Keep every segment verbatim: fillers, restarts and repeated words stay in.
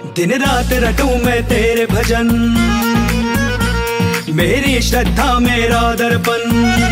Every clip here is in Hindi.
दिन रात रटूं मैं तेरे भजन, मेरी श्रद्धा मेरा दर्पण।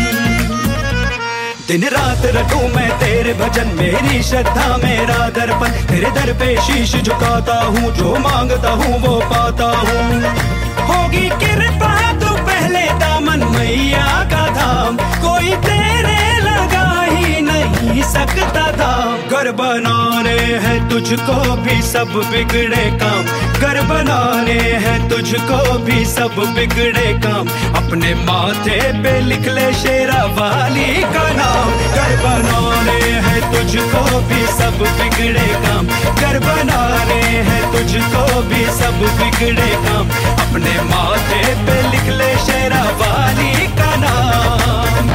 दिन रात रटूं मैं तेरे भजन, मेरी श्रद्धा मेरा दर्पण। तेरे दर पे शीश झुकाता हूँ, जो मांगता हूँ वो पाता हूँ। होगी कृपा तो पहले दामन मैया का धाम, कोई तेरे लगा ही नहीं सकता था। घर बनाने हैं तुझको भी सब बिगड़े काम, घर बनाने हैं तुझको भी सब बिगड़े काम। अपने माथे पे लिख ले शेरा वाली का नाम। घर बनाने हैं तुझको भी सब बिगड़े काम, घर बनाने हैं तुझको भी सब बिगड़े काम। अपने माथे पे लिख ले शेरा वाली का नाम।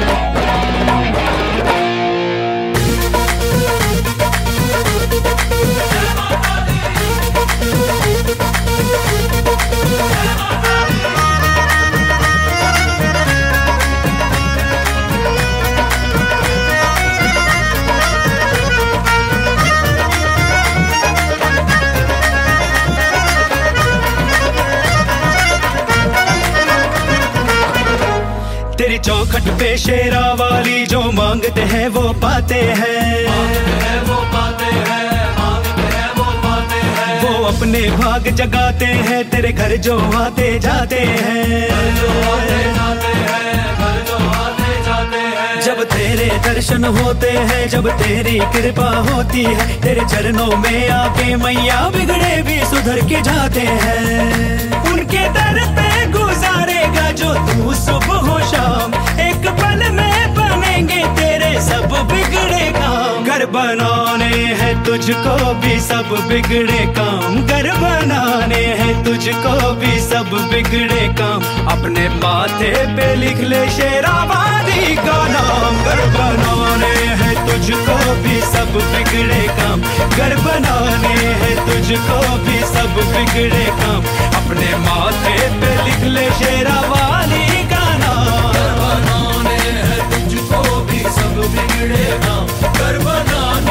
तेरी चौखट पे शेरा वाली, जो मांगते हैं वो पाते हैं, मांगते हैं वो पाते हैं, मांगते हैं वो पाते हैं। वो अपने भाग जगाते हैं, तेरे घर जो आते जाते हैं, घर जो आते जाते हैं, घर जो आते जाते हैं। जब तेरे दर्शन होते हैं, जब तेरी कृपा होती है, तेरे चरणों में आके मैया बिगड़े भी सुधर के जाते हैं। उनके दर पे गुजारेगा जो तू सुबह हो शाम, एक पल में बनेंगे तेरे सब बिगड़े काम। घर बनाने हैं तुझको भी सब बिगड़े काम, घर बनाने हैं तुझको भी सब बिगड़े काम। अपने माथे पे लिख ले शेरा वाली का नाम। घर बनाने हैं तुझको भी सब बिगड़े काम, घर बनाने हैं तुझको भी सब बिगड़े काम। अपने माथे पे लिख ले शेरा वाली का नाम। घर बनाने हैं तुझको भी सब बिगड़े काम, घर बनाने